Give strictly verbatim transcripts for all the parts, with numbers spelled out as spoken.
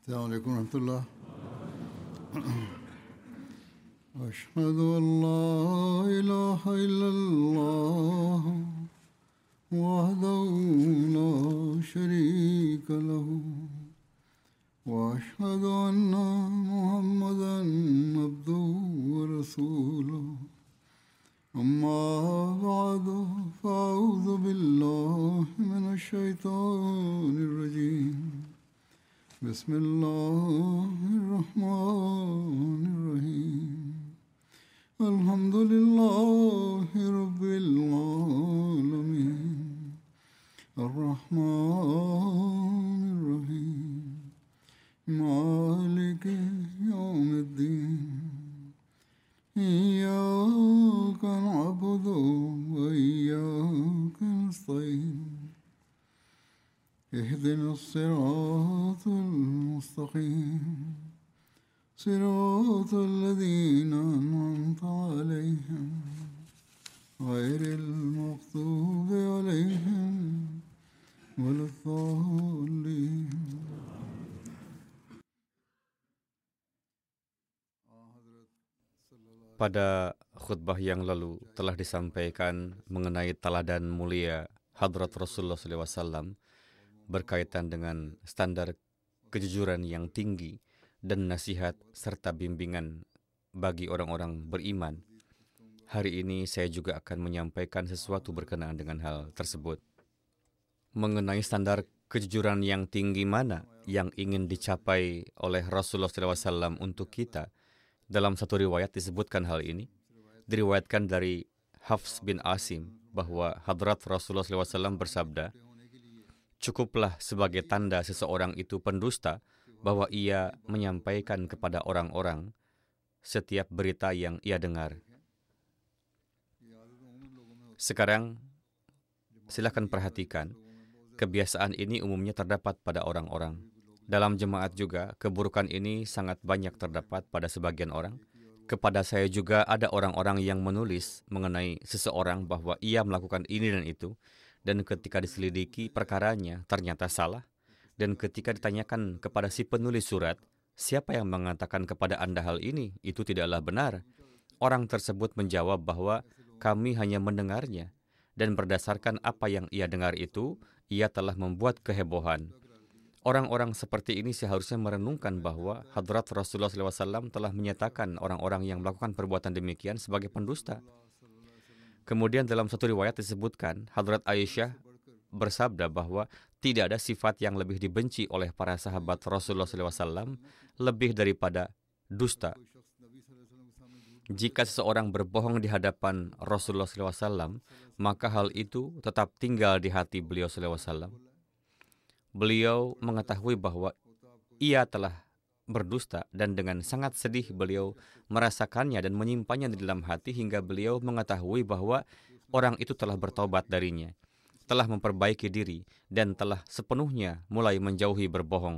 السلام عليكم ورحمة الله. أشهد أن لا إله إلا الله وحده لا شريك له وأشهد أن محمدا عبده ورسوله أما بعد فأعوذ بالله من الشيطان الرجيم بسم الله الرحمن الرحيم الحمد لله رب العالمين الرحمن الرحيم مالك يوم الدين إياك نعبد وإياك نستعين اهدنا الصراط المستقيم صراط الذين أنعمت عليهم غير المغضوب عليهم ولا الضالين. Pada khutbah yang lalu telah disampaikan mengenai teladan mulia Hadrat Rasulullah shallallahu alaihi wasallam berkaitan dengan standar kejujuran yang tinggi dan nasihat serta bimbingan bagi orang-orang beriman. Hari ini saya juga akan menyampaikan sesuatu berkenaan dengan hal tersebut. Mengenai standar kejujuran yang tinggi mana yang ingin dicapai oleh Rasulullah shallallahu alaihi wasallam untuk kita. Dalam satu riwayat disebutkan hal ini. Diriwayatkan dari Hafs bin Asim bahwa Hadrat Rasulullah shallallahu alaihi wasallam bersabda, cukuplah sebagai tanda seseorang itu pendusta bahwa ia menyampaikan kepada orang-orang setiap berita yang ia dengar. Sekarang, silakan perhatikan, kebiasaan ini umumnya terdapat pada orang-orang. Dalam jemaat juga, keburukan ini sangat banyak terdapat pada sebagian orang. Kepada saya juga ada orang-orang yang menulis mengenai seseorang bahwa ia melakukan ini dan itu, dan ketika diselidiki perkaranya ternyata salah, dan ketika ditanyakan kepada si penulis surat, siapa yang mengatakan kepada Anda hal ini? Itu tidaklah benar. Orang tersebut menjawab bahwa kami hanya mendengarnya, dan berdasarkan apa yang ia dengar itu, ia telah membuat kehebohan. Orang-orang seperti ini seharusnya merenungkan bahwa Hadrat Rasulullah shallallahu alaihi wasallam telah menyatakan orang-orang yang melakukan perbuatan demikian sebagai pendusta. Kemudian dalam satu riwayat disebutkan, Hadrat Aisyah bersabda bahwa tidak ada sifat yang lebih dibenci oleh para sahabat Rasulullah shallallahu alaihi wasallam lebih daripada dusta. Jika seseorang berbohong di hadapan Rasulullah shallallahu alaihi wasallam, maka hal itu tetap tinggal di hati beliau shallallahu alaihi wasallam. Beliau mengetahui bahwa ia telah berdusta dan dengan sangat sedih beliau merasakannya dan menyimpannya di dalam hati hingga beliau mengetahui bahwa orang itu telah bertobat darinya, telah memperbaiki diri dan telah sepenuhnya mulai menjauhi berbohong.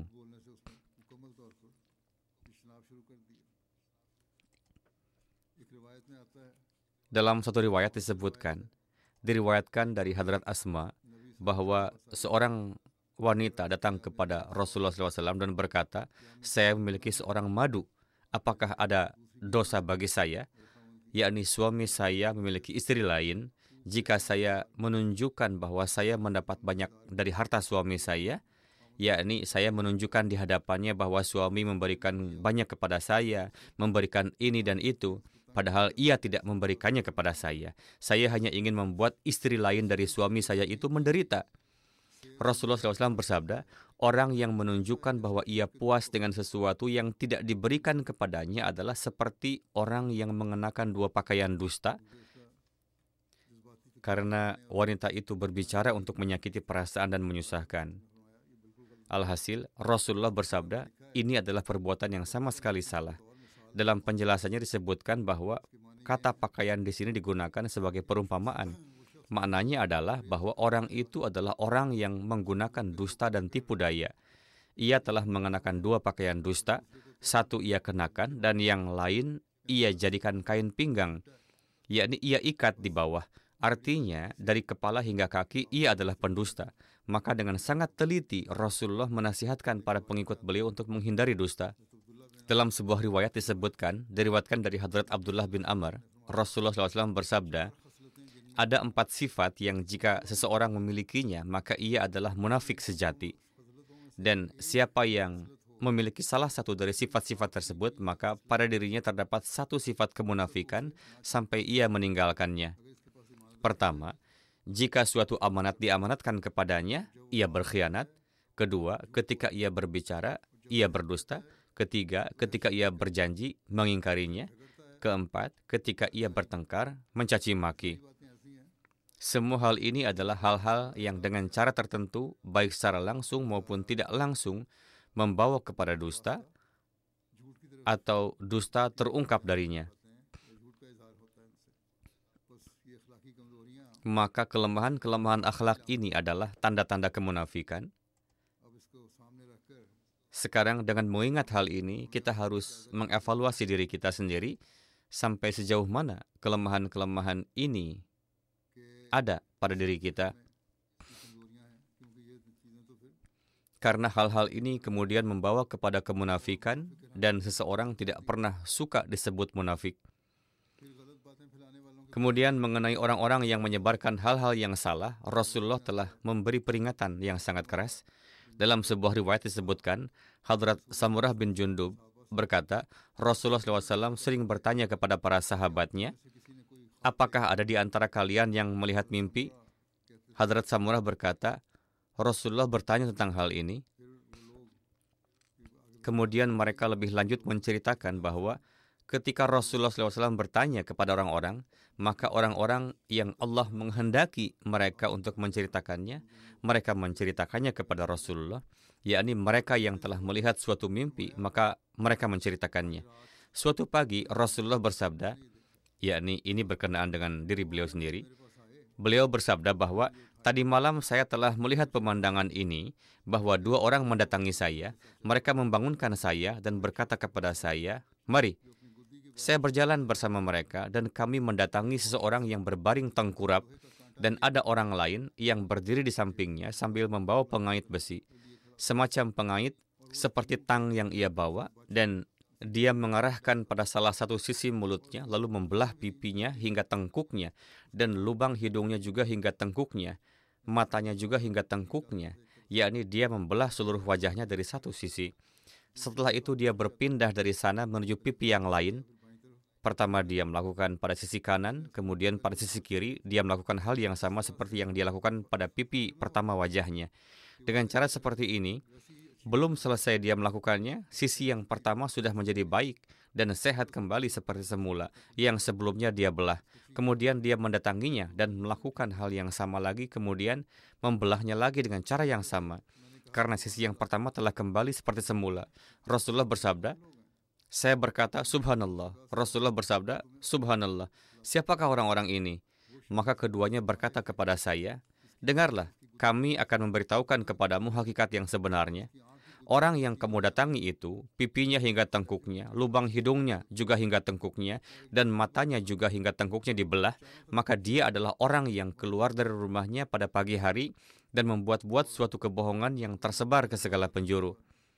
Dalam satu riwayat disebutkan, diriwayatkan dari Hadrat Asma bahwa seorang wanita datang kepada Rasulullah shallallahu alaihi wasallam dan berkata, saya memiliki seorang madu. Apakah ada dosa bagi saya? Yakni suami saya memiliki istri lain. Jika saya menunjukkan bahwa saya mendapat banyak dari harta suami saya, yakni saya menunjukkan di hadapannya bahwa suami memberikan banyak kepada saya, memberikan ini dan itu, padahal ia tidak memberikannya kepada saya. Saya hanya ingin membuat istri lain dari suami saya itu menderita. Rasulullah shallallahu alaihi wasallam bersabda, orang yang menunjukkan bahwa ia puas dengan sesuatu yang tidak diberikan kepadanya adalah seperti orang yang mengenakan dua pakaian dusta, karena wanita itu berbicara untuk menyakiti perasaan dan menyusahkan. Alhasil, Rasulullah bersabda, ini adalah perbuatan yang sama sekali salah. Dalam penjelasannya disebutkan bahwa kata pakaian di sini digunakan sebagai perumpamaan. Maknanya adalah bahwa orang itu adalah orang yang menggunakan dusta dan tipu daya. Ia telah mengenakan dua pakaian dusta, satu ia kenakan dan yang lain ia jadikan kain pinggang, yakni ia ikat di bawah. Artinya, dari kepala hingga kaki ia adalah pendusta. Maka dengan sangat teliti, Rasulullah menasihatkan para pengikut beliau untuk menghindari dusta. Dalam sebuah riwayat disebutkan, diriwayatkan dari Hadrat Abdullah bin Amr, Rasulullah shallallahu alaihi wasallam bersabda, ada empat sifat yang jika seseorang memilikinya, maka ia adalah munafik sejati. Dan siapa yang memiliki salah satu dari sifat-sifat tersebut, maka pada dirinya terdapat satu sifat kemunafikan sampai ia meninggalkannya. Pertama, jika suatu amanat diamanatkan kepadanya, ia berkhianat. Kedua, ketika ia berbicara, ia berdusta. Ketiga, ketika ia berjanji, mengingkarinya. Keempat, ketika ia bertengkar, mencaci maki. Semua hal ini adalah hal-hal yang dengan cara tertentu, baik secara langsung maupun tidak langsung, membawa kepada dusta atau dusta terungkap darinya. Maka kelemahan-kelemahan akhlak ini adalah tanda-tanda kemunafikan. Sekarang dengan mengingat hal ini, kita harus mengevaluasi diri kita sendiri sampai sejauh mana kelemahan-kelemahan ini ada pada diri kita. Karena hal-hal ini kemudian membawa kepada kemunafikan dan seseorang tidak pernah suka disebut munafik. Kemudian mengenai orang-orang yang menyebarkan hal-hal yang salah, Rasulullah telah memberi peringatan yang sangat keras. Dalam sebuah riwayat disebutkan, Hadrat Samurah bin Jundub berkata, Rasulullah shallallahu alaihi wasallam sering bertanya kepada para sahabatnya, apakah ada di antara kalian yang melihat mimpi? Hadrat Samurah berkata, Rasulullah bertanya tentang hal ini. Kemudian mereka lebih lanjut menceritakan bahwa ketika Rasulullah shallallahu alaihi wasallam bertanya kepada orang-orang, maka orang-orang yang Allah menghendaki mereka untuk menceritakannya, mereka menceritakannya kepada Rasulullah, yakni mereka yang telah melihat suatu mimpi, maka mereka menceritakannya. Suatu pagi Rasulullah bersabda, yakni ini berkenaan dengan diri beliau sendiri. Beliau bersabda bahwa tadi malam saya telah melihat pemandangan ini, bahwa dua orang mendatangi saya, mereka membangunkan saya dan berkata kepada saya, mari. Saya berjalan bersama mereka dan kami mendatangi seseorang yang berbaring tengkurap dan ada orang lain yang berdiri di sampingnya sambil membawa pengait besi. Semacam pengait seperti tang yang ia bawa dan dia mengarahkan pada salah satu sisi mulutnya lalu membelah pipinya hingga tengkuknya dan lubang hidungnya juga hingga tengkuknya, matanya juga hingga tengkuknya, yakni dia membelah seluruh wajahnya dari satu sisi. Setelah itu dia berpindah dari sana menuju pipi yang lain. Pertama dia melakukan pada sisi kanan, kemudian pada sisi kiri dia melakukan hal yang sama seperti yang dia lakukan pada pipi pertama wajahnya. Dengan cara seperti ini, belum selesai dia melakukannya, sisi yang pertama sudah menjadi baik dan sehat kembali seperti semula, yang sebelumnya dia belah. Kemudian dia mendatanginya dan melakukan hal yang sama lagi, kemudian membelahnya lagi dengan cara yang sama. Karena sisi yang pertama telah kembali seperti semula. Rasulullah bersabda, saya berkata, Subhanallah. Rasulullah bersabda, Subhanallah. Siapakah orang-orang ini? Maka keduanya berkata kepada saya, dengarlah, kami akan memberitahukan kepadamu hakikat yang sebenarnya. Orang yang kamu datangi itu, pipinya hingga tengkuknya, lubang hidungnya juga hingga tengkuknya, dan matanya juga hingga tengkuknya dibelah, maka dia adalah orang yang keluar dari rumahnya pada pagi hari dan membuat-buat suatu kebohongan yang tersebar ke segala penjuru.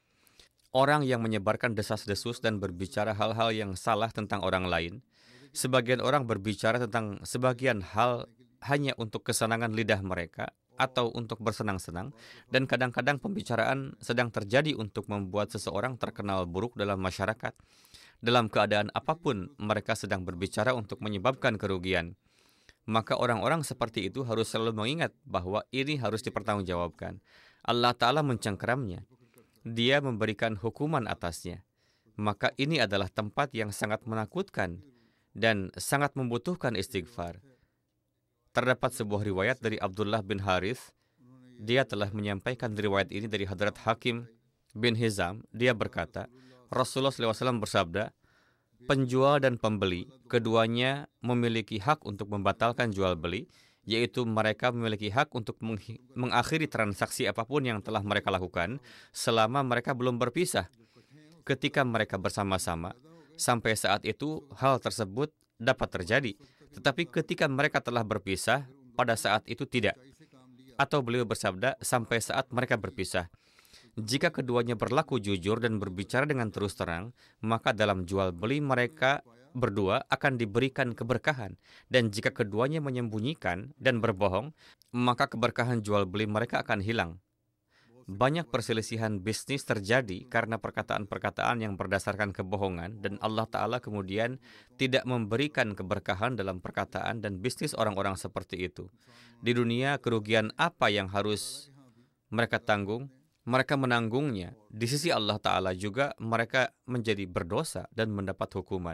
Orang yang menyebarkan desas-desus dan berbicara hal-hal yang salah tentang orang lain. Sebagian orang berbicara tentang sebagian hal hanya untuk kesenangan lidah mereka atau untuk bersenang-senang, dan kadang-kadang pembicaraan sedang terjadi untuk membuat seseorang terkenal buruk dalam masyarakat. Dalam keadaan apapun, mereka sedang berbicara untuk menyebabkan kerugian. Maka orang-orang seperti itu harus selalu mengingat bahwa ini harus dipertanggungjawabkan. Allah Ta'ala mencengkeramnya. Dia memberikan hukuman atasnya. Maka ini adalah tempat yang sangat menakutkan dan sangat membutuhkan istighfar. Terdapat sebuah riwayat dari Abdullah bin Harith. Dia telah menyampaikan riwayat ini dari Hadrat Hakim bin Hizam. Dia berkata, Rasulullah shallallahu alaihi wasallam bersabda, penjual dan pembeli, keduanya memiliki hak untuk membatalkan jual beli, yaitu mereka memiliki hak untuk mengakhiri transaksi apapun yang telah mereka lakukan selama mereka belum berpisah. Ketika mereka bersama-sama, sampai saat itu hal tersebut dapat terjadi. Tetapi ketika mereka telah berpisah, pada saat itu tidak. Atau beliau bersabda, sampai saat mereka berpisah. Jika keduanya berlaku jujur dan berbicara dengan terus terang, maka dalam jual beli mereka berdua akan diberikan keberkahan. Dan jika keduanya menyembunyikan dan berbohong, maka keberkahan jual beli mereka akan hilang. Banyak perselisihan bisnis terjadi karena perkataan-perkataan yang berdasarkan kebohongan, dan Allah Ta'ala kemudian tidak memberikan keberkahan dalam perkataan dan bisnis orang-orang seperti itu. Di dunia, kerugian apa yang harus mereka tanggung? Mereka menanggungnya. Di sisi Allah Ta'ala juga mereka menjadi berdosa dan mendapat hukuman.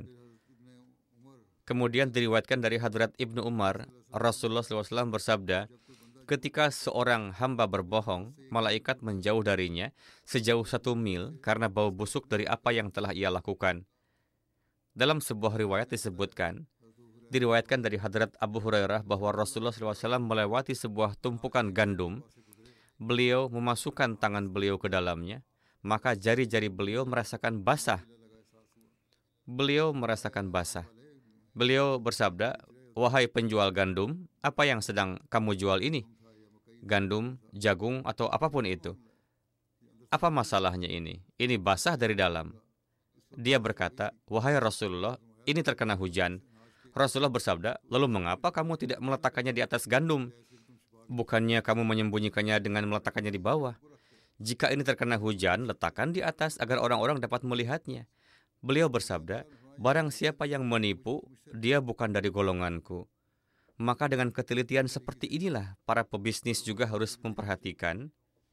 Kemudian diriwayatkan dari Hadrat Ibnu Umar, Rasulullah shallallahu alaihi wasallam bersabda, ketika seorang hamba berbohong, malaikat menjauh darinya sejauh satu mil karena bau busuk dari apa yang telah ia lakukan. Dalam sebuah riwayat disebutkan, diriwayatkan dari Hadrat Abu Hurairah bahwa Rasulullah shallallahu alaihi wasallam melewati sebuah tumpukan gandum. Beliau memasukkan tangan beliau ke dalamnya, maka jari-jari beliau merasakan basah. Beliau merasakan basah. Beliau bersabda, wahai penjual gandum, apa yang sedang kamu jual ini? Gandum, jagung, atau apapun itu. Apa masalahnya ini? Ini basah dari dalam. Dia berkata, wahai Rasulullah, ini terkena hujan. Rasulullah bersabda, lalu mengapa kamu tidak meletakkannya di atas gandum? Bukannya kamu menyembunyikannya dengan meletakkannya di bawah? Jika ini terkena hujan, letakkan di atas agar orang-orang dapat melihatnya. Beliau bersabda, barang siapa yang menipu, dia bukan dari golonganku. Maka dengan ketelitian seperti inilah para pebisnis juga harus memperhatikan.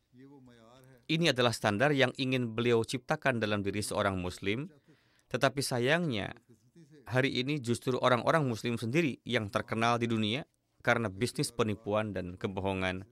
Ini adalah standar yang ingin beliau ciptakan dalam diri seorang muslim. Tetapi sayangnya, hari ini justru orang-orang muslim sendiri yang terkenal di dunia karena bisnis penipuan dan kebohongan.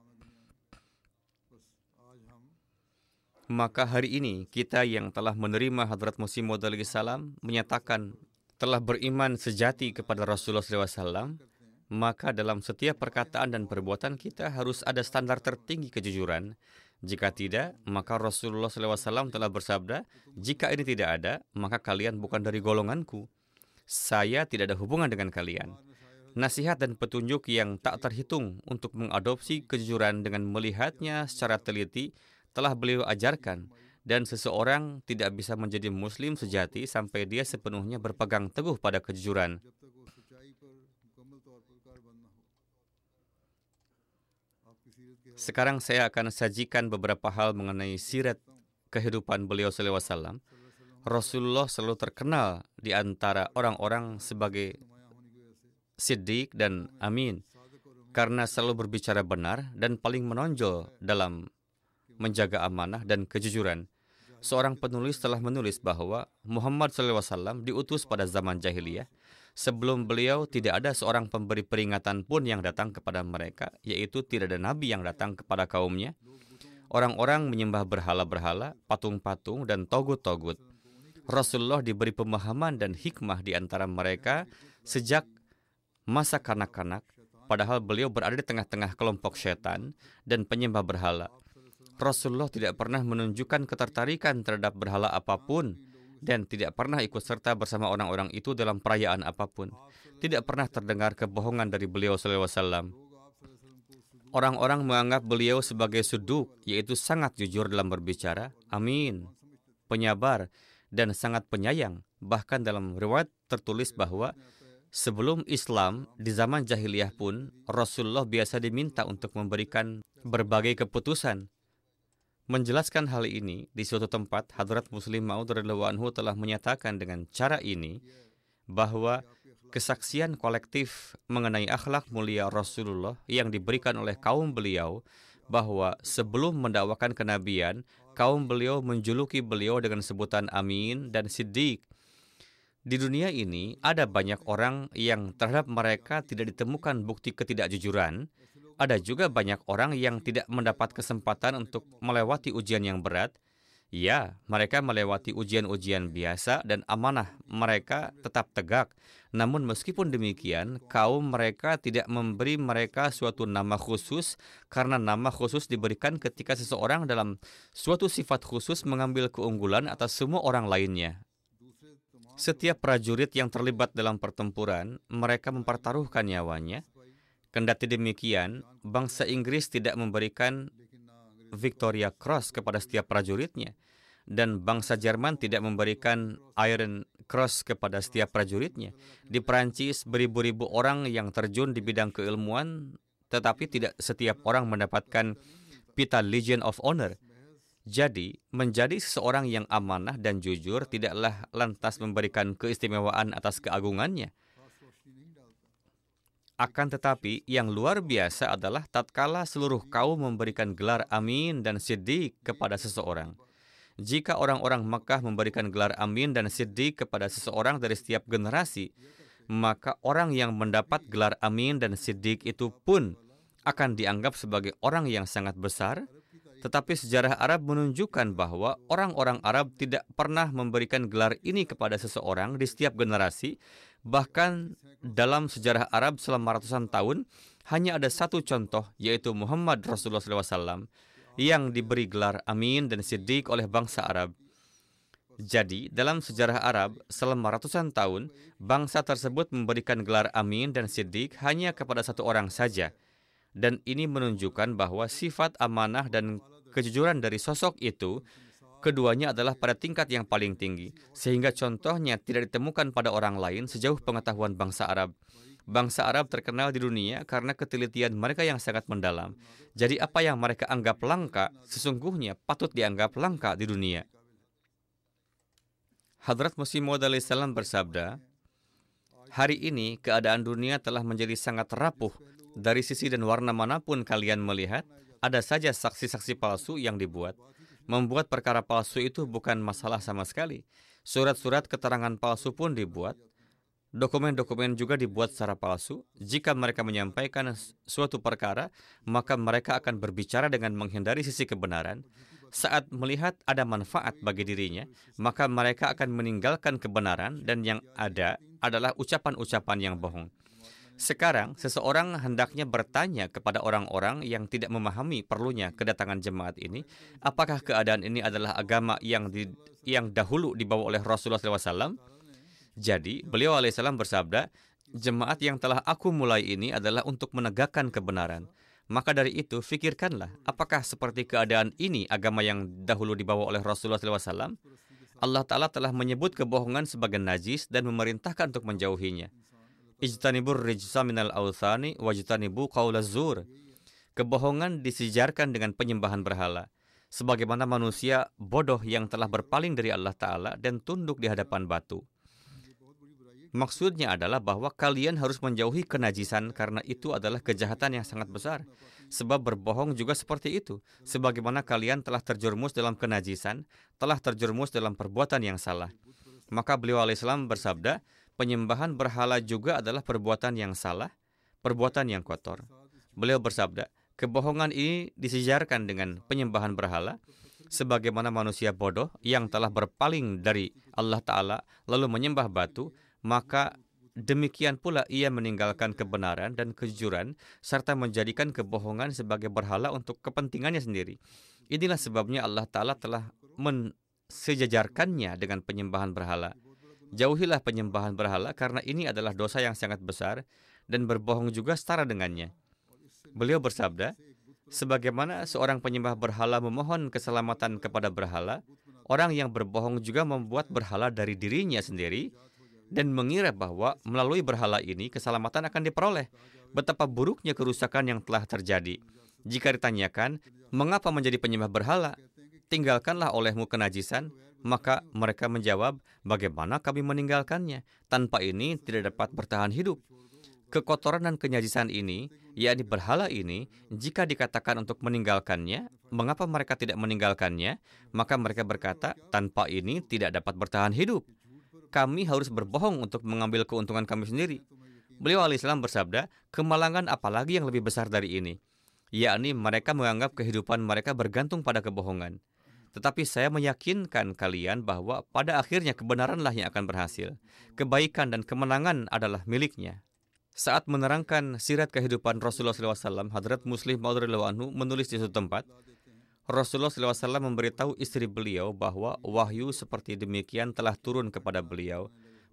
Maka hari ini kita yang telah menerima Hadrat Masih Maud alaihi salam menyatakan telah beriman sejati kepada Rasulullah shallallahu alaihi wasallam, maka dalam setiap perkataan dan perbuatan kita harus ada standar tertinggi kejujuran. Jika tidak, maka Rasulullah shallallahu alaihi wasallam telah bersabda, jika ini tidak ada, maka kalian bukan dari golonganku. Saya tidak ada hubungan dengan kalian. Nasihat dan petunjuk yang tak terhitung untuk mengadopsi kejujuran dengan melihatnya secara teliti telah beliau ajarkan, dan seseorang tidak bisa menjadi muslim sejati sampai dia sepenuhnya berpegang teguh pada kejujuran. Sekarang saya akan sajikan beberapa hal mengenai sirat kehidupan beliau sallallahu alaihi wasallam. Rasulullah selalu terkenal di antara orang-orang sebagai siddiq dan amin karena selalu berbicara benar dan paling menonjol dalam menjaga amanah dan kejujuran. Seorang penulis telah menulis bahwa Muhammad shallallahu alaihi wasallam diutus pada zaman jahiliyah. Sebelum beliau, tidak ada seorang pemberi peringatan pun yang datang kepada mereka, yaitu tidak ada nabi yang datang kepada kaumnya. Orang-orang menyembah berhala-berhala, patung-patung, dan togut-togut. Rasulullah diberi pemahaman dan hikmah di antara mereka sejak masa kanak-kanak, padahal beliau berada di tengah-tengah kelompok syaitan dan penyembah berhala. Rasulullah tidak pernah menunjukkan ketertarikan terhadap berhala apapun dan tidak pernah ikut serta bersama orang-orang itu dalam perayaan apapun. Tidak pernah terdengar kebohongan dari beliau sallallahu alaihi wasallam. Orang-orang menganggap beliau sebagai suduk, yaitu sangat jujur dalam berbicara, amin, penyabar, dan sangat penyayang. Bahkan dalam riwayat tertulis bahwa sebelum Islam, di zaman jahiliyah pun, Rasulullah biasa diminta untuk memberikan berbagai keputusan. Menjelaskan hal ini, di suatu tempat, Hadrat Muslim Maud radhiyallahu anhu telah menyatakan dengan cara ini bahwa kesaksian kolektif mengenai akhlak mulia Rasulullah yang diberikan oleh kaum beliau, bahwa sebelum mendakwakan kenabian, kaum beliau menjuluki beliau dengan sebutan amin dan siddiq. Di dunia ini, ada banyak orang yang terhadap mereka tidak ditemukan bukti ketidakjujuran. Ada juga banyak orang yang tidak mendapat kesempatan untuk melewati ujian yang berat. Ya, mereka melewati ujian-ujian biasa dan amanah mereka tetap tegak. Namun meskipun demikian, kaum mereka tidak memberi mereka suatu nama khusus karena nama khusus diberikan ketika seseorang dalam suatu sifat khusus mengambil keunggulan atas semua orang lainnya. Setiap prajurit yang terlibat dalam pertempuran, mereka mempertaruhkan nyawanya. Kendati demikian, bangsa Inggris tidak memberikan Victoria Cross kepada setiap prajuritnya, dan bangsa Jerman tidak memberikan Iron Cross kepada setiap prajuritnya. Di Perancis, beribu-ribu orang yang terjun di bidang keilmuan, tetapi tidak setiap orang mendapatkan pita Legion of Honor. Jadi, menjadi seseorang yang amanah dan jujur tidaklah lantas memberikan keistimewaan atas keagungannya. Akan tetapi, yang luar biasa adalah tatkala seluruh kaum memberikan gelar amin dan siddiq kepada seseorang. Jika orang-orang Makkah memberikan gelar amin dan siddiq kepada seseorang dari setiap generasi, maka orang yang mendapat gelar amin dan siddiq itu pun akan dianggap sebagai orang yang sangat besar. Tetapi sejarah Arab menunjukkan bahwa orang-orang Arab tidak pernah memberikan gelar ini kepada seseorang di setiap generasi. Bahkan dalam sejarah Arab selama ratusan tahun, hanya ada satu contoh, yaitu Muhammad Rasulullah shallallahu alaihi wasallam, yang diberi gelar amin dan siddiq oleh bangsa Arab. Jadi, dalam sejarah Arab, selama ratusan tahun, bangsa tersebut memberikan gelar amin dan siddiq hanya kepada satu orang saja. Dan ini menunjukkan bahwa sifat amanah dan kejujuran dari sosok itu, keduanya adalah pada tingkat yang paling tinggi, sehingga contohnya tidak ditemukan pada orang lain sejauh pengetahuan bangsa Arab. Bangsa Arab terkenal di dunia karena ketelitian mereka yang sangat mendalam. Jadi apa yang mereka anggap langka, sesungguhnya patut dianggap langka di dunia. Hadrat Masih Maud alaihi salam bersabda, hari ini keadaan dunia telah menjadi sangat rapuh. Dari sisi dan warna manapun kalian melihat, ada saja saksi-saksi palsu yang dibuat. Membuat perkara palsu itu bukan masalah sama sekali. Surat-surat keterangan palsu pun dibuat. Dokumen-dokumen juga dibuat secara palsu. Jika mereka menyampaikan suatu perkara, maka mereka akan berbicara dengan menghindari sisi kebenaran. Saat melihat ada manfaat bagi dirinya, maka mereka akan meninggalkan kebenaran, dan yang ada adalah ucapan-ucapan yang bohong. Sekarang, seseorang hendaknya bertanya kepada orang-orang yang tidak memahami perlunya kedatangan jemaat ini, apakah keadaan ini adalah agama yang di, yang dahulu dibawa oleh Rasulullah shallallahu alaihi wasallam? Jadi, beliau alaihissalam bersabda, jemaat yang telah aku mulai ini adalah untuk menegakkan kebenaran. Maka dari itu, fikirkanlah, apakah seperti keadaan ini agama yang dahulu dibawa oleh Rasulullah shallallahu alaihi wasallam? Allah Ta'ala telah menyebut kebohongan sebagai najis dan memerintahkan untuk menjauhinya. Ijtanibur rijsa minal awthani wajtanibu qaulaz zur. Kebohongan disejarkan dengan penyembahan berhala. Sebagaimana manusia bodoh yang telah berpaling dari Allah Ta'ala dan tunduk di hadapan batu. Maksudnya adalah bahwa kalian harus menjauhi kenajisan karena itu adalah kejahatan yang sangat besar. Sebab berbohong juga seperti itu. Sebagaimana kalian telah terjerumus dalam kenajisan, telah terjerumus dalam perbuatan yang salah. Maka beliau alaihissalam bersabda, penyembahan berhala juga adalah perbuatan yang salah, perbuatan yang kotor. Beliau bersabda, kebohongan ini disejarkan dengan penyembahan berhala, sebagaimana manusia bodoh yang telah berpaling dari Allah Ta'ala lalu menyembah batu, maka demikian pula ia meninggalkan kebenaran dan kejujuran serta menjadikan kebohongan sebagai berhala untuk kepentingannya sendiri. Inilah sebabnya Allah Ta'ala telah mensejajarkannya dengan penyembahan berhala. Jauhilah penyembahan berhala karena ini adalah dosa yang sangat besar dan berbohong juga setara dengannya. Beliau bersabda, sebagaimana seorang penyembah berhala memohon keselamatan kepada berhala, orang yang berbohong juga membuat berhala dari dirinya sendiri dan mengira bahwa melalui berhala ini keselamatan akan diperoleh. Betapa buruknya kerusakan yang telah terjadi. Jika ditanyakan, mengapa menjadi penyembah berhala? Tinggalkanlah olehmu kenajisan. Maka mereka menjawab, bagaimana kami meninggalkannya? Tanpa ini tidak dapat bertahan hidup. Kekotoran dan kenyajisan ini, yakni berhala ini, jika dikatakan untuk meninggalkannya, mengapa mereka tidak meninggalkannya? Maka mereka berkata, tanpa ini tidak dapat bertahan hidup. Kami harus berbohong untuk mengambil keuntungan kami sendiri. Beliau alaihissalam bersabda, kemalangan apalagi yang lebih besar dari ini? Yakni mereka menganggap kehidupan mereka bergantung pada kebohongan. Tetapi saya meyakinkan kalian bahwa pada akhirnya kebenaranlah yang akan berhasil. Kebaikan dan kemenangan adalah miliknya. Saat menerangkan sirat kehidupan Rasulullah shallallahu alaihi wasallam, Hadrat Muslim Maud radhiyallahu anhu menulis di suatu tempat, Rasulullah shallallahu alaihi wasallam memberitahu istri beliau bahwa wahyu seperti demikian telah turun kepada beliau.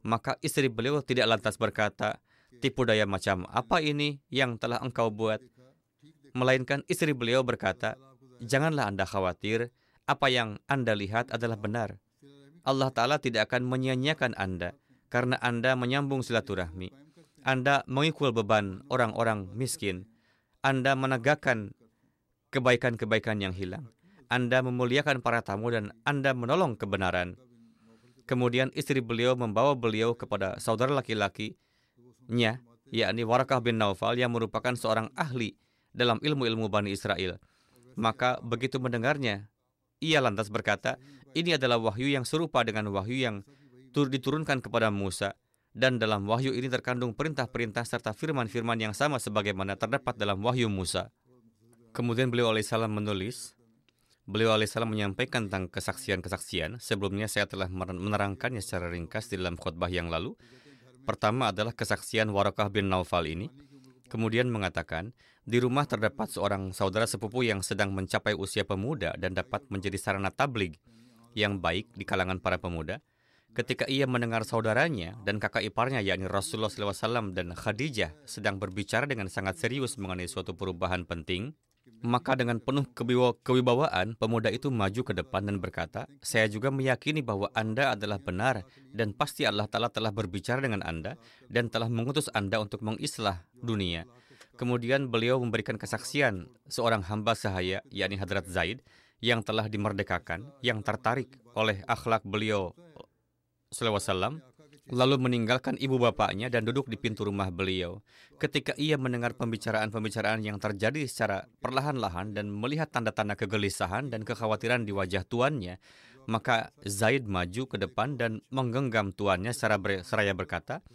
Maka istri beliau tidak lantas berkata, tipu daya macam apa ini yang telah engkau buat? Melainkan istri beliau berkata, janganlah Anda khawatir, apa yang Anda lihat adalah benar. Allah Ta'ala tidak akan menyia-nyiakan Anda, karena Anda menyambung silaturahmi. Anda mengikul beban orang-orang miskin. Anda menegakkan kebaikan-kebaikan yang hilang. Anda memuliakan para tamu dan Anda menolong kebenaran. Kemudian istri beliau membawa beliau kepada saudara laki-lakinya, yakni Warakah bin Naufal yang merupakan seorang ahli dalam ilmu-ilmu Bani Israel. Maka begitu mendengarnya, ia lantas berkata, ini adalah wahyu yang serupa dengan wahyu yang tur diturunkan kepada Musa. Dan dalam wahyu ini terkandung perintah-perintah serta firman-firman yang sama sebagaimana terdapat dalam wahyu Musa. Kemudian beliau alaihissalam menulis, beliau alaihissalam menyampaikan tentang kesaksian-kesaksian. Sebelumnya saya telah menerangkannya secara ringkas di dalam khutbah yang lalu. Pertama adalah kesaksian Warakah bin Naufal ini. Kemudian mengatakan, di rumah terdapat seorang saudara sepupu yang sedang mencapai usia pemuda dan dapat menjadi sarana tabligh yang baik di kalangan para pemuda. Ketika ia mendengar saudaranya dan kakak iparnya, yakni Rasulullah shallallahu alaihi wasallam dan Khadijah, sedang berbicara dengan sangat serius mengenai suatu perubahan penting, maka dengan penuh kewibawaan, pemuda itu maju ke depan dan berkata, saya juga meyakini bahwa Anda adalah benar dan pasti Allah Ta'ala telah berbicara dengan Anda dan telah mengutus Anda untuk mengislah dunia. Kemudian beliau memberikan kesaksian seorang hamba sahaya, yakni Hadrat Zaid, yang telah dimerdekakan, yang tertarik oleh akhlak beliau sallallahu alaihi wasallam, lalu meninggalkan ibu bapaknya dan duduk di pintu rumah beliau. Ketika ia mendengar pembicaraan-pembicaraan yang terjadi secara perlahan-lahan dan melihat tanda-tanda kegelisahan dan kekhawatiran di wajah tuannya, maka Zaid maju ke depan dan menggenggam tuannya secara ber seraya berkata,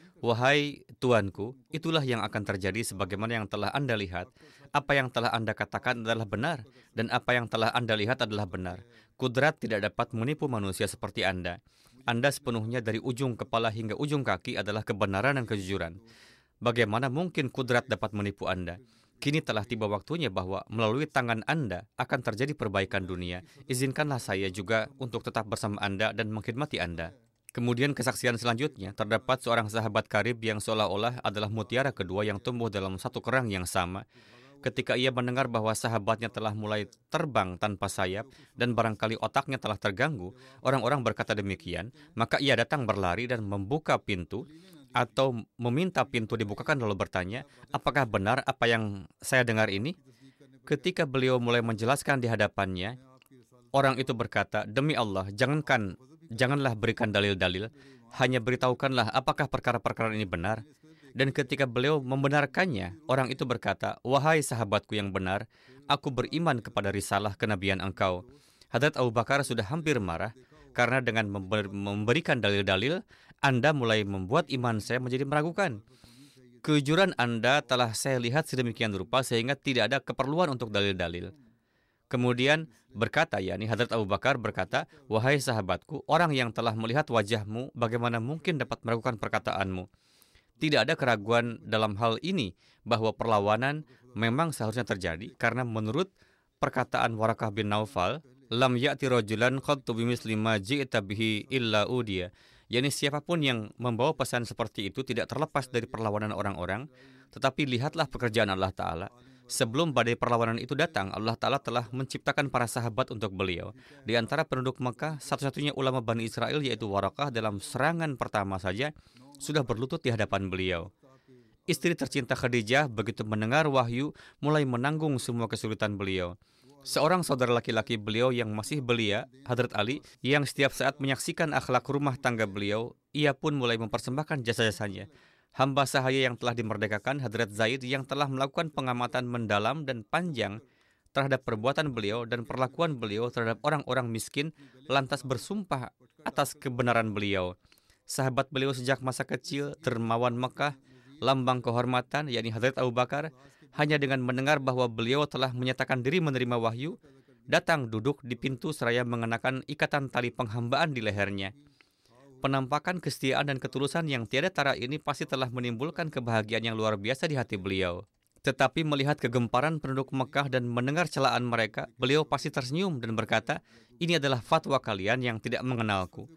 wahai tuanku, itulah yang akan terjadi sebagaimana yang telah Anda lihat. Apa yang telah Anda katakan adalah benar, dan apa yang telah Anda lihat adalah benar. Kudrat tidak dapat menipu manusia seperti Anda. Anda sepenuhnya dari ujung kepala hingga ujung kaki adalah kebenaran dan kejujuran. Bagaimana mungkin kudrat dapat menipu Anda? Kini telah tiba waktunya bahwa melalui tangan Anda akan terjadi perbaikan dunia. Izinkanlah saya juga untuk tetap bersama Anda dan mengkhidmati Anda. Kemudian kesaksian selanjutnya, terdapat seorang sahabat karib yang seolah-olah adalah mutiara kedua yang tumbuh dalam satu kerang yang sama. Ketika ia mendengar bahwa sahabatnya telah mulai terbang tanpa sayap dan barangkali otaknya telah terganggu, orang-orang berkata demikian, maka ia datang berlari dan membuka pintu atau meminta pintu dibukakan lalu bertanya, apakah benar apa yang saya dengar ini? Ketika beliau mulai menjelaskan di hadapannya, orang itu berkata, demi Allah, jangankan, janganlah berikan dalil-dalil, hanya beritahukanlah apakah perkara-perkara ini benar. Dan ketika beliau membenarkannya, orang itu berkata, wahai sahabatku yang benar, aku beriman kepada risalah kenabian engkau. Hadrat Abu Bakar sudah hampir marah, karena dengan memberikan dalil-dalil, Anda mulai membuat iman saya menjadi meragukan. Kejujuran Anda telah saya lihat sedemikian rupa sehingga tidak ada keperluan untuk dalil-dalil. Kemudian berkata, yakni Hadrat Abu Bakar berkata, wahai sahabatku, orang yang telah melihat wajahmu, bagaimana mungkin dapat meragukan perkataanmu? Tidak ada keraguan dalam hal ini bahwa perlawanan memang seharusnya terjadi karena menurut perkataan Warakah bin Naufal, lam ya'ti rajulan qattu bimisli ma ji'ta bihi illa udiya. Yani siapapun yang membawa pesan seperti itu tidak terlepas dari perlawanan orang-orang, tetapi lihatlah pekerjaan Allah Ta'ala. Sebelum badai perlawanan itu datang, Allah Ta'ala telah menciptakan para sahabat untuk beliau. Di antara penduduk Mekah, satu-satunya ulama Bani Israel yaitu Warakah dalam serangan pertama saja sudah berlutut di hadapan beliau. Istri tercinta Khadijah begitu mendengar wahyu mulai menanggung semua kesulitan beliau. Seorang saudara laki-laki beliau yang masih belia, Hadrat Ali, yang setiap saat menyaksikan akhlak rumah tangga beliau, ia pun mulai mempersembahkan jasa-jasanya. Hamba sahaya yang telah dimerdekakan, Hadrat Zaid, yang telah melakukan pengamatan mendalam dan panjang terhadap perbuatan beliau dan perlakuan beliau terhadap orang-orang miskin, lantas bersumpah atas kebenaran beliau. Sahabat beliau sejak masa kecil, dermawan Mekah, lambang kehormatan, yakni Hadrat Abu Bakar, hanya dengan mendengar bahwa beliau telah menyatakan diri menerima wahyu, datang duduk di pintu seraya mengenakan ikatan tali penghambaan di lehernya. Penampakan kesetiaan dan ketulusan yang tiada tara ini pasti telah menimbulkan kebahagiaan yang luar biasa di hati beliau. Tetapi melihat kegemparan penduduk Mekah dan mendengar celaan mereka, beliau pasti tersenyum dan berkata, ini adalah fatwa kalian yang tidak mengenalku.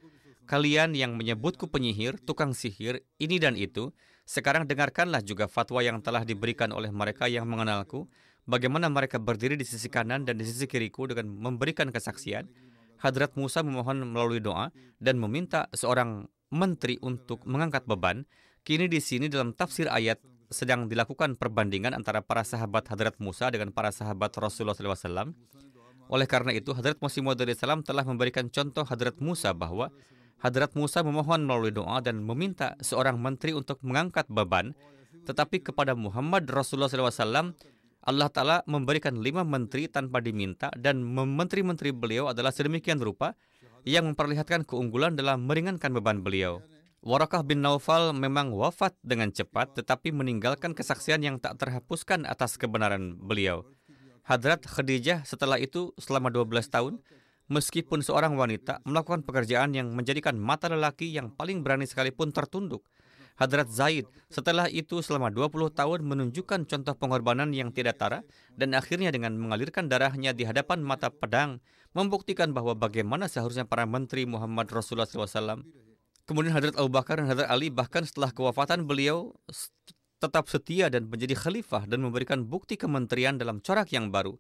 kalian yang menyebutku penyihir, tukang sihir, ini dan itu, sekarang dengarkanlah juga fatwa yang telah diberikan oleh mereka yang mengenalku, bagaimana mereka berdiri di sisi kanan dan di sisi kiriku dengan memberikan kesaksian. Hadrat Musa memohon melalui doa dan meminta seorang menteri untuk mengangkat beban. Kini di sini dalam tafsir ayat sedang dilakukan perbandingan antara para sahabat Hadrat Musa dengan para sahabat Rasulullah shallallahu alaihi wasallam. Oleh karena itu, Hadrat Masih Maud salam telah memberikan contoh Hadrat Musa bahwa Hadrat Musa memohon melalui doa dan meminta seorang menteri untuk mengangkat beban, tetapi kepada Muhammad Rasulullah shallallahu alaihi wasallam, Allah Ta'ala memberikan lima menteri tanpa diminta, dan menteri-menteri beliau adalah sedemikian rupa yang memperlihatkan keunggulan dalam meringankan beban beliau. Warakah bin Naufal memang wafat dengan cepat, tetapi meninggalkan kesaksian yang tak terhapuskan atas kebenaran beliau. Hadrat Khadijah setelah itu selama dua belas tahun, meskipun seorang wanita, melakukan pekerjaan yang menjadikan mata lelaki yang paling berani sekalipun tertunduk. Hadrat Zaid setelah itu selama dua puluh tahun menunjukkan contoh pengorbanan yang tidak tara, dan akhirnya dengan mengalirkan darahnya di hadapan mata pedang, membuktikan bahwa bagaimana seharusnya para menteri Muhammad Rasulullah shallallahu alaihi wasallam. Kemudian Hadrat Abu Bakar dan Hadrat Ali bahkan setelah kewafatan beliau tetap setia dan menjadi khalifah dan memberikan bukti kementerian dalam corak yang baru.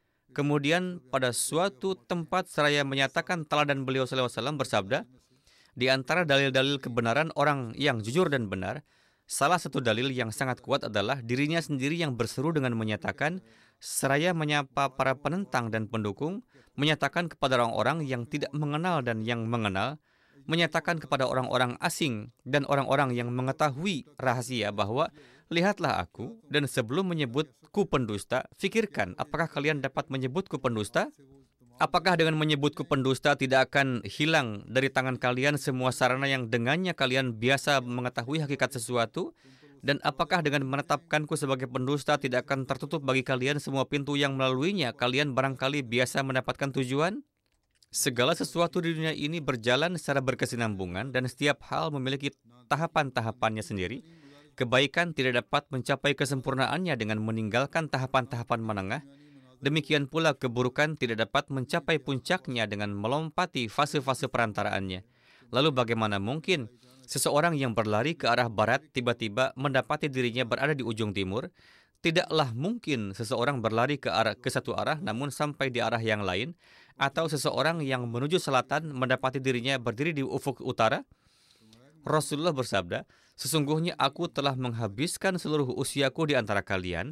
Kemudian pada suatu tempat seraya menyatakan teladan beliau shallallahu alaihi wasallam bersabda, di antara dalil-dalil kebenaran orang yang jujur dan benar, salah satu dalil yang sangat kuat adalah dirinya sendiri yang berseru dengan menyatakan, seraya menyapa para penentang dan pendukung, menyatakan kepada orang-orang yang tidak mengenal dan yang mengenal, menyatakan kepada orang-orang asing dan orang-orang yang mengetahui rahasia bahwa lihatlah aku, dan sebelum menyebutku pendusta, fikirkan apakah kalian dapat menyebutku pendusta? Apakah dengan menyebutku pendusta tidak akan hilang dari tangan kalian semua sarana yang dengannya kalian biasa mengetahui hakikat sesuatu? Dan apakah dengan menetapkanku sebagai pendusta tidak akan tertutup bagi kalian semua pintu yang melaluinya kalian barangkali biasa mendapatkan tujuan? Segala sesuatu di dunia ini berjalan secara berkesinambungan dan setiap hal memiliki tahapan-tahapannya sendiri. Kebaikan tidak dapat mencapai kesempurnaannya dengan meninggalkan tahapan-tahapan menengah. Demikian pula keburukan tidak dapat mencapai puncaknya dengan melompati fase-fase perantaraannya. Lalu bagaimana mungkin seseorang yang berlari ke arah barat tiba-tiba mendapati dirinya berada di ujung timur? Tidaklah mungkin seseorang berlari ke arah ke satu arah namun sampai di arah yang lain, atau seseorang yang menuju selatan mendapati dirinya berdiri di ufuk utara. Rasulullah bersabda, sesungguhnya aku telah menghabiskan seluruh usiaku di antara kalian.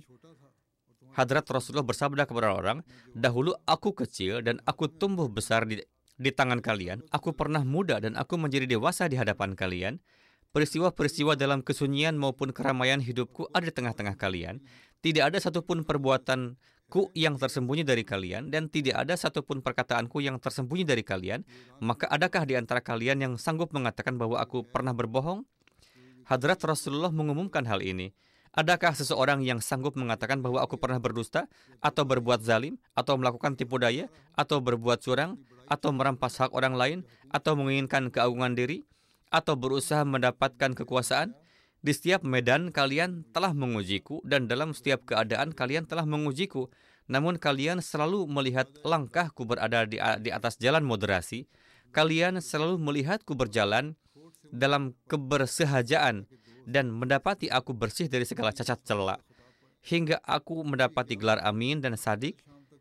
Hadrat Rasulullah bersabda kepada orang, dahulu aku kecil dan aku tumbuh besar di, di tangan kalian. Aku pernah muda dan aku menjadi dewasa di hadapan kalian. Peristiwa-peristiwa dalam kesunyian maupun keramaian hidupku ada di tengah-tengah kalian. Tidak ada satupun perbuatanku yang tersembunyi dari kalian, dan tidak ada satupun perkataanku yang tersembunyi dari kalian. Maka adakah di antara kalian yang sanggup mengatakan bahwa aku pernah berbohong? Hadrat Rasulullah mengumumkan hal ini. Adakah seseorang yang sanggup mengatakan bahwa aku pernah berdusta, atau berbuat zalim, atau melakukan tipu daya, atau berbuat curang, atau merampas hak orang lain, atau menginginkan keagungan diri, atau berusaha mendapatkan kekuasaan? Di setiap medan kalian telah mengujiku, dan dalam setiap keadaan kalian telah mengujiku. Namun kalian selalu melihat langkahku berada di, di atas jalan moderasi. Kalian selalu melihatku berjalan dalam kebersehajaan dan mendapati aku bersih dari segala cacat cela. Hingga aku mendapati gelar amin dan sadik,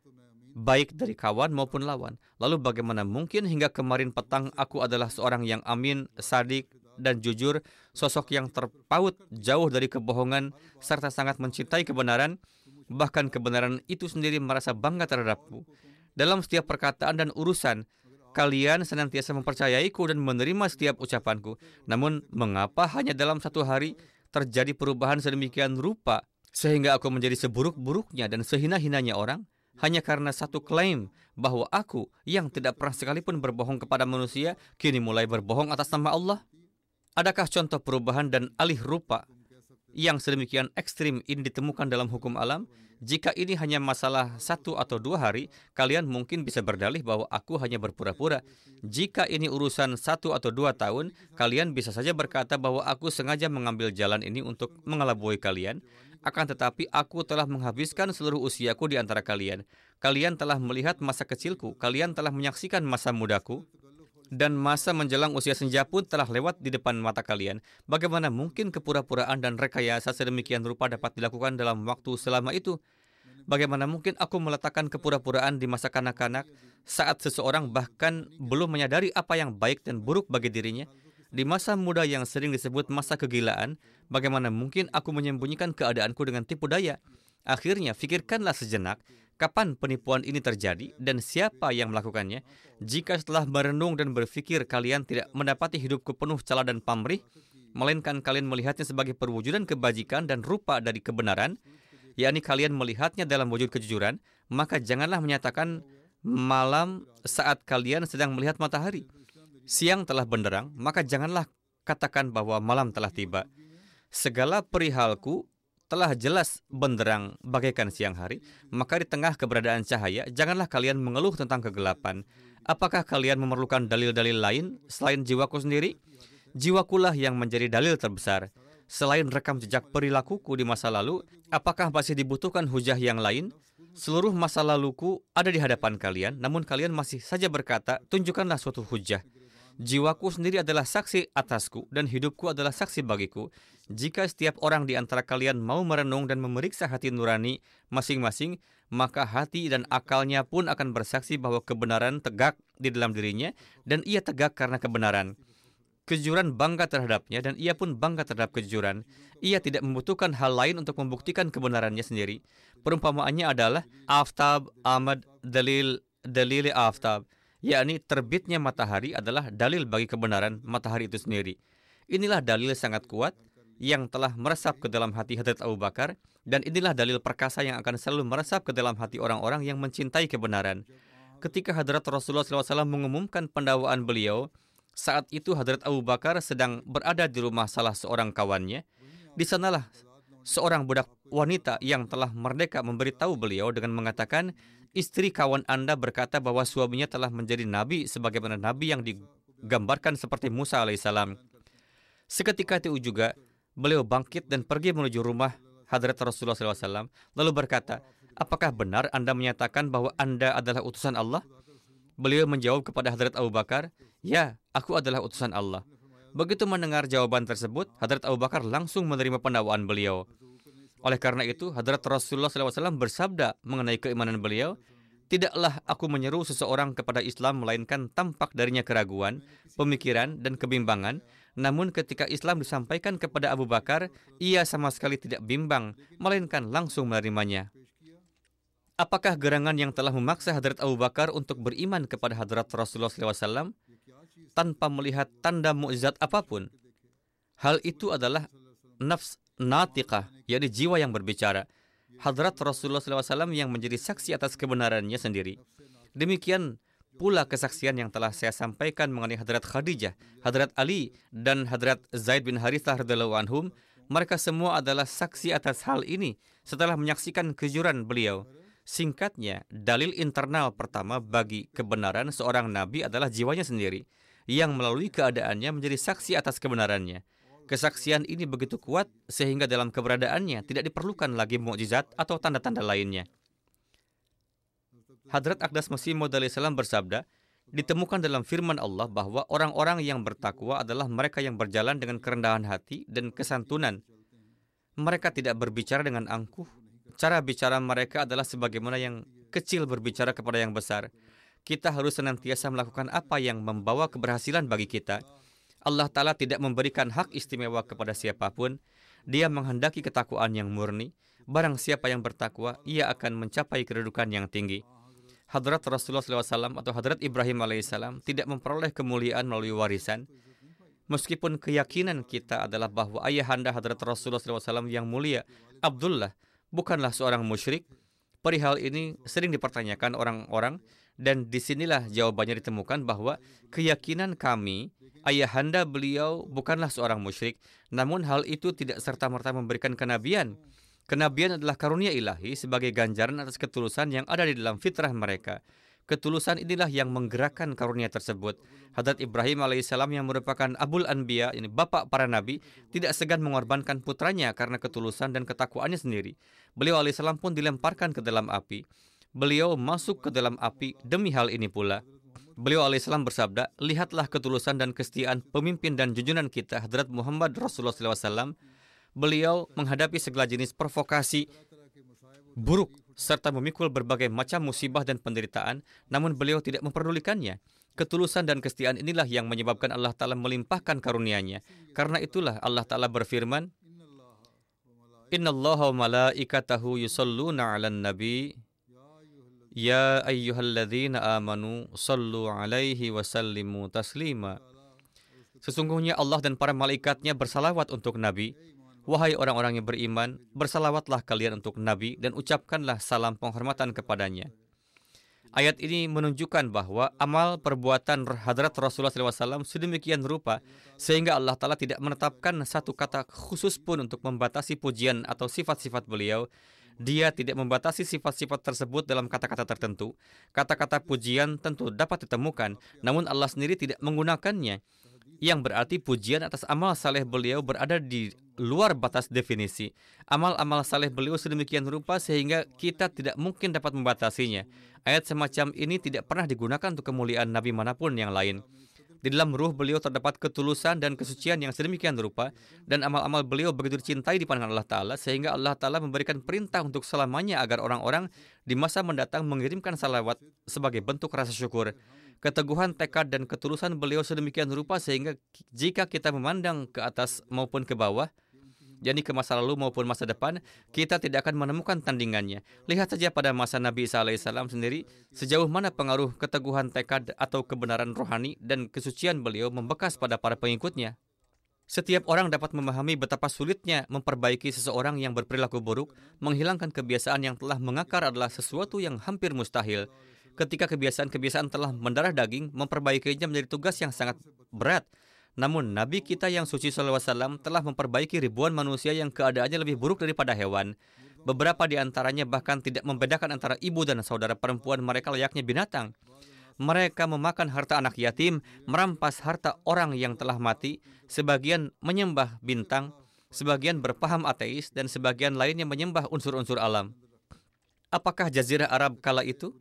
baik dari kawan maupun lawan. Lalu bagaimana mungkin hingga kemarin petang aku adalah seorang yang amin, sadik, dan jujur, sosok yang terpaut jauh dari kebohongan, serta sangat mencintai kebenaran, bahkan kebenaran itu sendiri merasa bangga terhadapku. Dalam setiap perkataan dan urusan, kalian senantiasa mempercayaiku dan menerima setiap ucapanku. Namun, mengapa hanya dalam satu hari terjadi perubahan sedemikian rupa, sehingga aku menjadi seburuk-buruknya dan sehina-hinanya orang? Hanya karena satu klaim bahwa aku yang tidak pernah sekalipun berbohong kepada manusia, kini mulai berbohong atas nama Allah? Adakah contoh perubahan dan alih rupa yang sedemikian ekstrim ini ditemukan dalam hukum alam? Jika ini hanya masalah satu atau dua hari, kalian mungkin bisa berdalih bahwa aku hanya berpura-pura. Jika ini urusan satu atau dua tahun, kalian bisa saja berkata bahwa aku sengaja mengambil jalan ini untuk mengelabui kalian. Akan tetapi aku telah menghabiskan seluruh usiaku di antara kalian. Kalian telah melihat masa kecilku, kalian telah menyaksikan masa mudaku. dan masa menjelang usia senja pun telah lewat di depan mata kalian. Bagaimana mungkin kepura-puraan dan rekayasa sedemikian rupa dapat dilakukan dalam waktu selama itu? Bagaimana mungkin aku meletakkan kepura-puraan di masa kanak-kanak saat seseorang bahkan belum menyadari apa yang baik dan buruk bagi dirinya? Di masa muda yang sering disebut masa kegilaan, bagaimana mungkin aku menyembunyikan keadaanku dengan tipu daya? Akhirnya, fikirkanlah sejenak, kapan penipuan ini terjadi dan siapa yang melakukannya? Jika setelah merenung dan berpikir kalian tidak mendapati hidupku penuh cela dan pamrih, melainkan kalian melihatnya sebagai perwujudan kebajikan dan rupa dari kebenaran, yakni kalian melihatnya dalam wujud kejujuran, maka janganlah menyatakan malam saat kalian sedang melihat matahari. Siang telah benderang, maka janganlah katakan bahwa malam telah tiba. Segala perihalku telah jelas benderang bagaikan siang hari, maka di tengah keberadaan cahaya, janganlah kalian mengeluh tentang kegelapan. Apakah kalian memerlukan dalil-dalil lain selain jiwaku sendiri? Jiwakulah yang menjadi dalil terbesar. Selain rekam jejak perilakuku di masa lalu, apakah masih dibutuhkan hujah yang lain? Seluruh masa laluku ada di hadapan kalian, namun kalian masih saja berkata, tunjukkanlah suatu hujah. Jiwaku sendiri adalah saksi atasku, dan hidupku adalah saksi bagiku. Jika setiap orang di antara kalian mau merenung dan memeriksa hati nurani masing-masing, maka hati dan akalnya pun akan bersaksi bahwa kebenaran tegak di dalam dirinya, dan ia tegak karena kebenaran. Kejujuran bangga terhadapnya, dan ia pun bangga terhadap kejujuran. Ia tidak membutuhkan hal lain untuk membuktikan kebenarannya sendiri. Perumpamaannya adalah aftab amad dalil dalil aftab, yakni terbitnya matahari adalah dalil bagi kebenaran matahari itu sendiri. Inilah dalil sangat kuat yang telah meresap ke dalam hati Hadrat Abu Bakar, dan inilah dalil perkasa yang akan selalu meresap ke dalam hati orang-orang yang mencintai kebenaran. Ketika Hadrat Rasulullah shallallahu alaihi wasallam mengumumkan pendakwaan beliau, saat itu Hadrat Abu Bakar sedang berada di rumah salah seorang kawannya. Di sanalah seorang budak wanita yang telah merdeka memberitahu beliau dengan mengatakan, istri kawan Anda berkata bahwa suaminya telah menjadi nabi sebagaimana nabi yang digambarkan seperti Musa alaihissalam. Seketika itu juga beliau bangkit dan pergi menuju rumah Hadrat Rasulullah shallallahu alaihi wasallam, lalu berkata, apakah benar Anda menyatakan bahwa Anda adalah utusan Allah? Beliau menjawab kepada Hadrat Abu Bakar, ya, aku adalah utusan Allah. Begitu mendengar jawaban tersebut, Hadrat Abu Bakar langsung menerima pendakwaan beliau. Oleh karena itu, Hadrat Rasulullah shallallahu alaihi wasallam bersabda mengenai keimanan beliau, tidaklah aku menyeru seseorang kepada Islam melainkan tampak darinya keraguan, pemikiran, dan kebimbangan. Namun ketika Islam disampaikan kepada Abu Bakar, ia sama sekali tidak bimbang, melainkan langsung menerimanya. Apakah gerangan yang telah memaksa Hadrat Abu Bakar untuk beriman kepada Hadrat Rasulullah shallallahu alaihi wasallam tanpa melihat tanda mukjizat apapun? Hal itu adalah nafs natiqah, yakni jiwa yang berbicara. Hadrat Rasulullah shallallahu alaihi wasallam yang menjadi saksi atas kebenarannya sendiri. Demikian pula kesaksian yang telah saya sampaikan mengenai Hadrat Khadijah, Hadrat Ali, dan Hadrat Zaid bin Harithah radhiyallahu anhum. Mereka semua adalah saksi atas hal ini setelah menyaksikan kejujuran beliau. Singkatnya, dalil internal pertama bagi kebenaran seorang nabi adalah jiwanya sendiri, yang melalui keadaannya menjadi saksi atas kebenarannya. Kesaksian ini begitu kuat sehingga dalam keberadaannya tidak diperlukan lagi mukjizat atau tanda-tanda lainnya. Hadrat Aqdas Masih Maud alaihi salam bersabda, ditemukan dalam firman Allah bahwa orang-orang yang bertakwa adalah mereka yang berjalan dengan kerendahan hati dan kesantunan. Mereka tidak berbicara dengan angkuh. Cara bicara mereka adalah sebagaimana yang kecil berbicara kepada yang besar. Kita harus senantiasa melakukan apa yang membawa keberhasilan bagi kita. Allah Ta'ala tidak memberikan hak istimewa kepada siapapun. Dia menghendaki ketakwaan yang murni. Barang siapa yang bertakwa, ia akan mencapai kedudukan yang tinggi. Hadrat Rasulullah shallallahu alaihi wasallam atau Hadrat Ibrahim alaihissalam tidak memperoleh kemuliaan melalui warisan. Meskipun keyakinan kita adalah bahwa ayahanda Hadrat Rasulullah shallallahu alaihi wasallam yang mulia, Abdullah, bukanlah seorang musyrik. Perihal ini sering dipertanyakan orang-orang, dan disinilah jawabannya ditemukan bahwa keyakinan kami, ayahanda beliau bukanlah seorang musyrik, namun hal itu tidak serta-merta memberikan kenabian. Kenabian adalah karunia ilahi sebagai ganjaran atas ketulusan yang ada di dalam fitrah mereka. Ketulusan inilah yang menggerakkan karunia tersebut. Hadrat Ibrahim alaihissalam yang merupakan Abul Anbiya, ini bapak para nabi, tidak segan mengorbankan putranya karena ketulusan dan ketakwaannya sendiri. Beliau alaihissalam pun dilemparkan ke dalam api. Beliau masuk ke dalam api demi hal ini pula. Beliau alaihissalam bersabda, lihatlah ketulusan dan kesetiaan pemimpin dan junjungan kita, Hadrat Muhammad Rasulullah shallallahu alaihi wasallam. Beliau menghadapi segala jenis provokasi buruk serta memikul berbagai macam musibah dan penderitaan, namun beliau tidak memperdulikannya. Ketulusan dan kesetiaan inilah yang menyebabkan Allah Ta'ala melimpahkan karunia-Nya. Karena itulah Allah Ta'ala berfirman, Innallaha wa malaikatahu yusalluna 'alan nabi ya ayyuhalladzina amanu sallu 'alaihi wa sallimu taslima. Sesungguhnya Allah dan para malaikatnya bersalawat untuk Nabi. Wahai orang-orang yang beriman, bersalawatlah kalian untuk Nabi dan ucapkanlah salam penghormatan kepadanya. Ayat ini menunjukkan bahwa amal perbuatan Hadrat Rasulullah shallallahu alaihi wasallam sedemikian rupa sehingga Allah Ta'ala tidak menetapkan satu kata khusus pun untuk membatasi pujian atau sifat-sifat beliau. Dia tidak membatasi sifat-sifat tersebut dalam kata-kata tertentu. Kata-kata pujian tentu dapat ditemukan, namun Allah sendiri tidak menggunakannya, yang berarti pujian atas amal saleh beliau berada di luar batas definisi. Amal-amal saleh beliau sedemikian rupa sehingga kita tidak mungkin dapat membatasinya. Ayat semacam ini tidak pernah digunakan untuk kemuliaan Nabi manapun yang lain. Di dalam ruh beliau terdapat ketulusan dan kesucian yang sedemikian rupa, dan amal-amal beliau begitu dicintai di pandangan Allah Ta'ala, sehingga Allah Ta'ala memberikan perintah untuk selamanya agar orang-orang di masa mendatang mengirimkan salawat sebagai bentuk rasa syukur. Keteguhan tekad dan ketulusan beliau sedemikian rupa sehingga jika kita memandang ke atas maupun ke bawah, yakni ke masa lalu maupun masa depan, kita tidak akan menemukan tandingannya. Lihat saja pada masa Nabi Isa alaihissalam sendiri, sejauh mana pengaruh keteguhan tekad atau kebenaran rohani dan kesucian beliau membekas pada para pengikutnya. Setiap orang dapat memahami betapa sulitnya memperbaiki seseorang yang berperilaku buruk. Menghilangkan kebiasaan yang telah mengakar adalah sesuatu yang hampir mustahil. Ketika kebiasaan-kebiasaan telah mendarah daging, memperbaikinya menjadi tugas yang sangat berat. Namun Nabi kita yang suci shallallahu alaihi wasallam telah memperbaiki ribuan manusia yang keadaannya lebih buruk daripada hewan. Beberapa di antaranya bahkan tidak membedakan antara ibu dan saudara perempuan mereka layaknya binatang. Mereka memakan harta anak yatim, merampas harta orang yang telah mati, sebagian menyembah bintang, sebagian berpaham ateis, dan sebagian lainnya menyembah unsur-unsur alam. Apakah Jazirah Arab kala itu?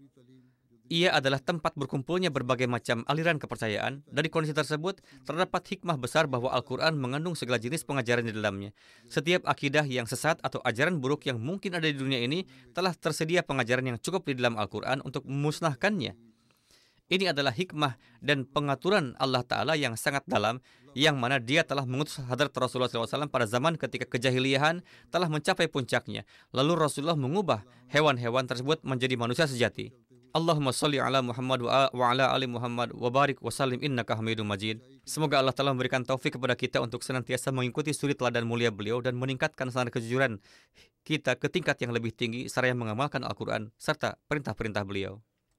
Ia adalah tempat berkumpulnya berbagai macam aliran kepercayaan. Dari kondisi tersebut, terdapat hikmah besar bahwa Al-Quran mengandung segala jenis pengajaran di dalamnya. Setiap akidah yang sesat atau ajaran buruk yang mungkin ada di dunia ini, telah tersedia pengajaran yang cukup di dalam Al-Quran untuk memusnahkannya. Ini adalah hikmah dan pengaturan Allah Ta'ala yang sangat dalam, yang mana Dia telah mengutus Hadrat Rasulullah shallallahu alaihi wasallam pada zaman ketika kejahiliahan telah mencapai puncaknya. Lalu Rasulullah mengubah hewan-hewan tersebut menjadi manusia sejati. Allahumma salli ala Muhammad wa ala ali Muhammad wa barik wa sallim innaka hamidum majid. Semoga Allah Ta'ala memberikan taufik kepada kita untuk senantiasa mengikuti suri teladan mulia beliau dan meningkatkan standar kejujuran kita ke tingkat yang lebih tinggi seraya mengamalkan Al-Quran serta perintah-perintah beliau.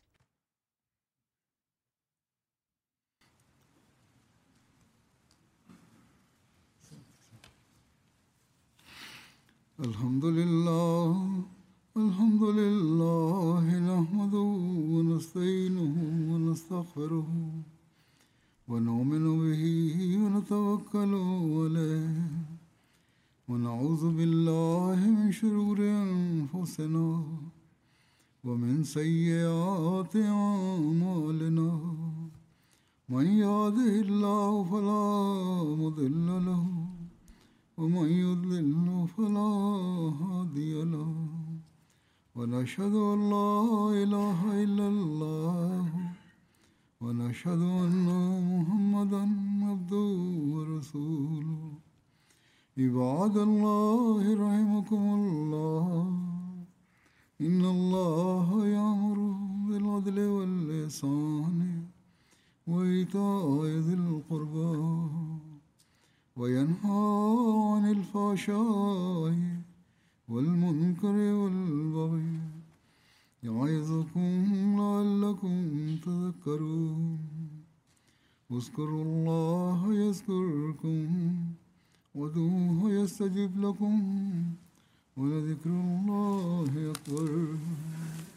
Alhamdulillah. الحمد لله نحمده ونستعينه ونستغفره ونؤمن به ونتوكل عليه ونعوذ بالله من شرور أنفسنا ومن سيئات أعمالنا من يهده الله فلا مضل له ومن يضلل فلا هادي له ونشهد أن لا إله إلا الله ونشهد أن محمدا عبده ورسوله عباد الله رحمكم الله إن الله يأمر بالعدل والإحسان وإيتاء ذي القربى وينهى عن الفحشاء والمنكر والبغي يعظكم لعلكم تذكرون اذكروا الله يذكركم وادعوه يستجب لكم ولذكر الله أكبر.